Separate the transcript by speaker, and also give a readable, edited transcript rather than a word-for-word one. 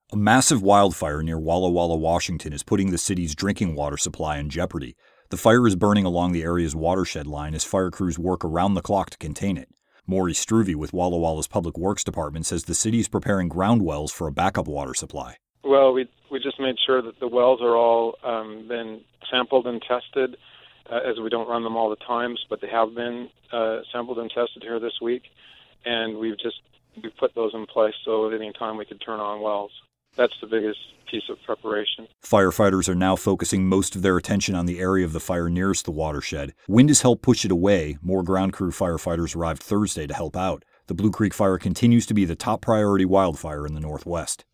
Speaker 1: A massive wildfire near Walla Walla, Washington is putting the city's drinking water supply in jeopardy. The fire is burning along the area's watershed line as fire crews work around the clock to contain it. Maury Struve with Walla Walla's Public Works Department says the city is preparing ground wells for a backup water supply.
Speaker 2: Well, we just made sure that the wells are all been sampled and tested, as we don't run them all the times, but they have been sampled and tested here this week, and we've put those in place so at any time we could turn on wells. That's the biggest piece of preparation.
Speaker 1: Firefighters are now focusing most of their attention on the area of the fire nearest the watershed. Wind has helped push it away. More ground crew firefighters arrived Thursday to help out. The Blue Creek Fire continues to be the top priority wildfire in the Northwest.